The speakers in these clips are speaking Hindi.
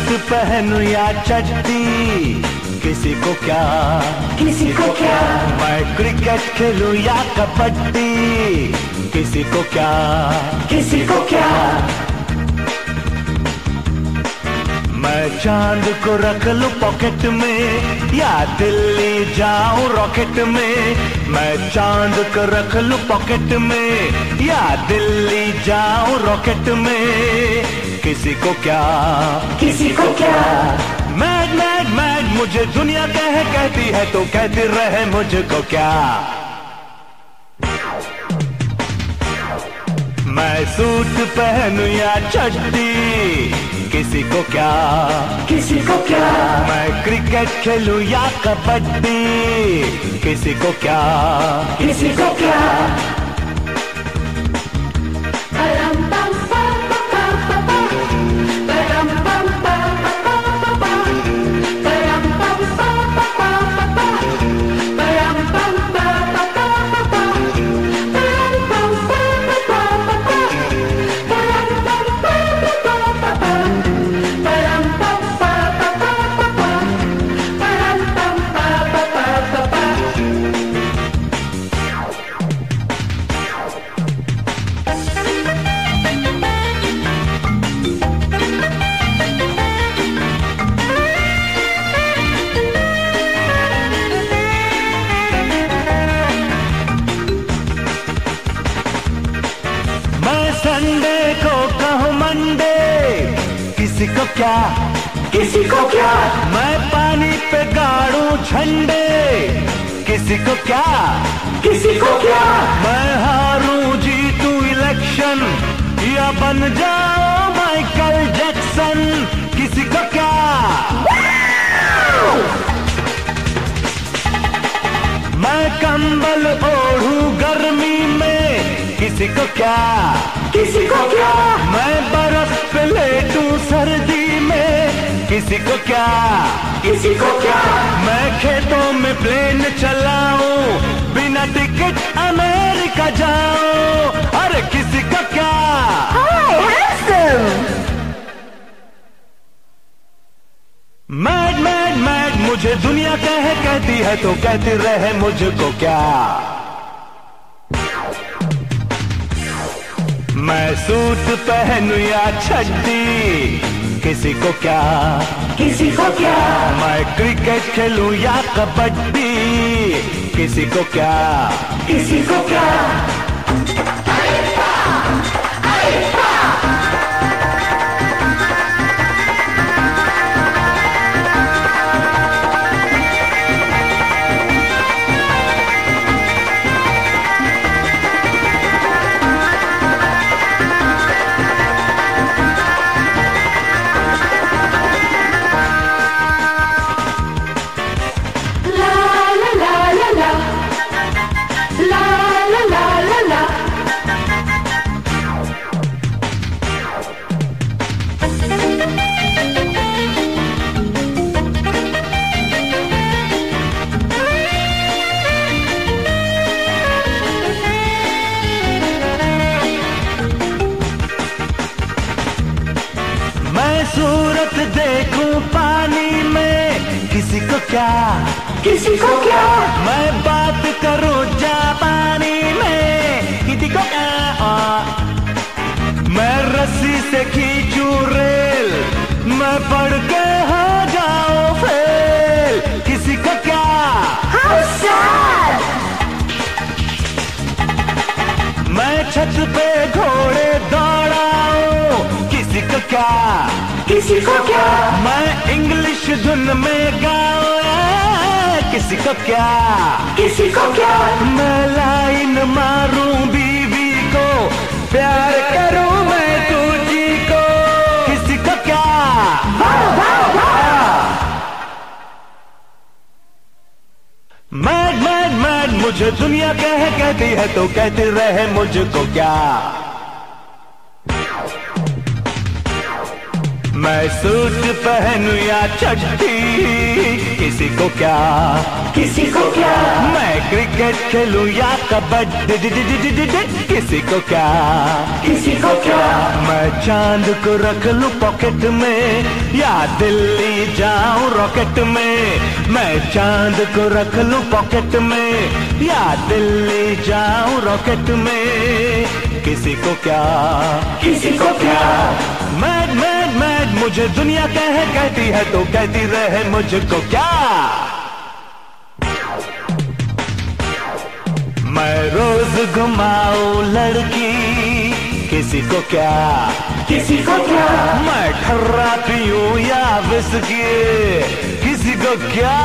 सूट पहनूं या चड्डी, किसी को क्या, किसी को क्या। मैं क्रिकेट खेलूं या कबड्डी, किसी को क्या, किसी को क्या। मैं चांद को रख लूं पॉकेट में या दिल्ली जाऊं रॉकेट में, मैं चांद को रख लूं पॉकेट में या दिल्ली जाऊं रॉकेट में, किसी को क्या, किसी को क्या। मैड मैड मैड मुझे दुनिया कहती है तो कहती रहे मुझको क्या। मैं सूट पहनूं या चड्डी, किसी को क्या, किसी को क्या। मैं क्रिकेट खेलूं या कबड्डी, किसी को क्या, किसी को क्या। संडे को कहूँ मंडे, किसी को क्या, किसी को क्या। मैं पानी पे गाड़ूं झंडे, किसी को क्या, किसी को क्या। मैं हारूं जीतूं इलेक्शन या बन जाऊं माइकल जैक्सन, किसी को क्या। मैं कंबल ओढ़ूं गर्मी में, किसी को क्या, किसी को क्या। मैं बर्फ पे लेटूं सर्दी में, किसी को क्या, किसी को क्या। मैं खेतों में प्लेन चलाऊं बिना टिकट अमेरिका जाऊं, अरे किसी को क्या। Hi handsome. Mad mad mad मुझे दुनिया कहती है तो कहती रहे मुझको क्या। मैं सूट पहनूं या चड्डी, किसी को क्या, किसी को क्या। मैं क्रिकेट खेलूं या कबड्डी, किसी को क्या, किसी को क्या। सूरत देखूं पानी में, किसी को क्या, किसी को क्या। मैं बात करूं जापानी में, किसी को क्या। मैं रस्सी से खींचूं रेल, मैं पढ़ के हो जाऊं फेल, किसी को क्या। How sad! मैं छत पे घोड़े दौड़ाऊं, किसी को क्या, किसी को क्या। मैं इंग्लिश धुन में गाऊं, किसी को क्या, किसी को क्या। मैं लाइन मारूं बीवी को, प्यार करूं मैं तुझी को, किसी को क्या। मैड मैड मैड मुझे दुनिया कहती है तो कहती रहे मुझको क्या। मैं सूट पहनूं या चड्डी, किसी को क्या, किसी को क्या। मैं क्रिकेट खेलूं या कबड्डी, किसी को क्या, किसी को क्या। मैं मैं चांद को रख लूं पॉकेट में या दिल्ली जाऊं रॉकेट में। मैं चांद को रख लूं पॉकेट में या दिल्ली जाऊं रॉकेट में। किसी को क्या, किसी को क्या, मैड मैड मैड मुझे दुनिया कहती है तो कहती रहे मुझको क्या। मैं रोज घुमाऊं लड़की, किसी को क्या, किसी को क्या, मैं ठर्रा पीऊं या विस्की, किसी को क्या।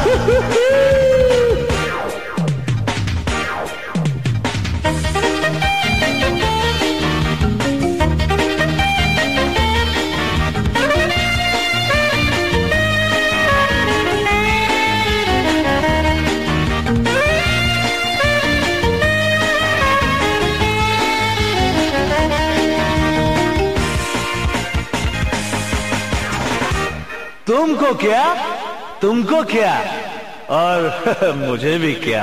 तुमको क्या, तुमको क्या और मुझे भी क्या।